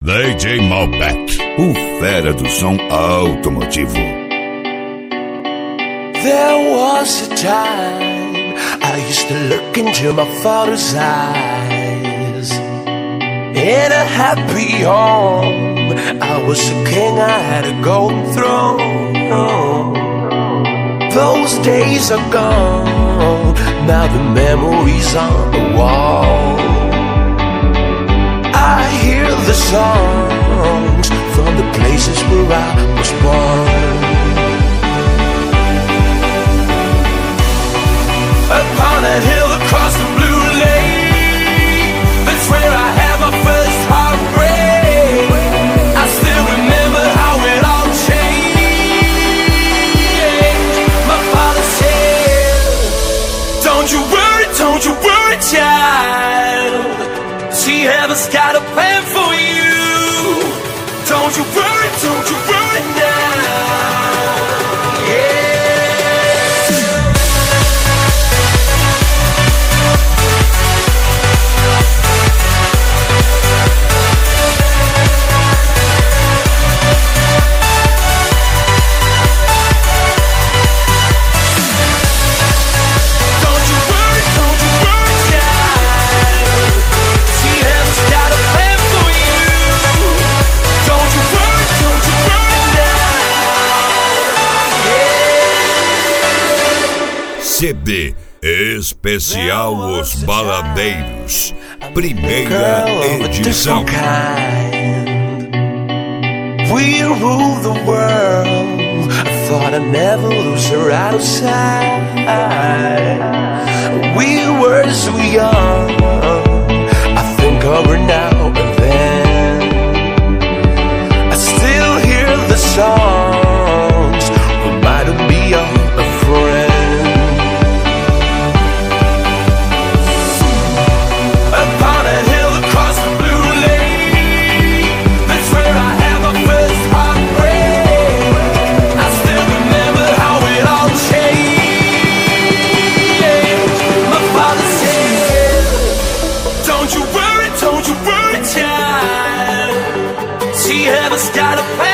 DJ Malbec, o fera do som automotivo. There was a time I used to look into my father's eyes. In a happy home, I was a king, I had a golden throne. Those days are gone, now the memories on the wall. I hear the songs from the places where I was born. Upon a hill across the blue lake, that's where I had my first heartbreak. I still remember how it all changed. My father said, don't you worry, child. See, heaven's got a plan for you. Don't you worry now. Yeah. CD especial Os Baladeiros, primeira edição. We rule the world. I thought I'd never lose her out of sight. We were so young, I think of her now and then. I still hear the songs, reminding me of a friend. Got a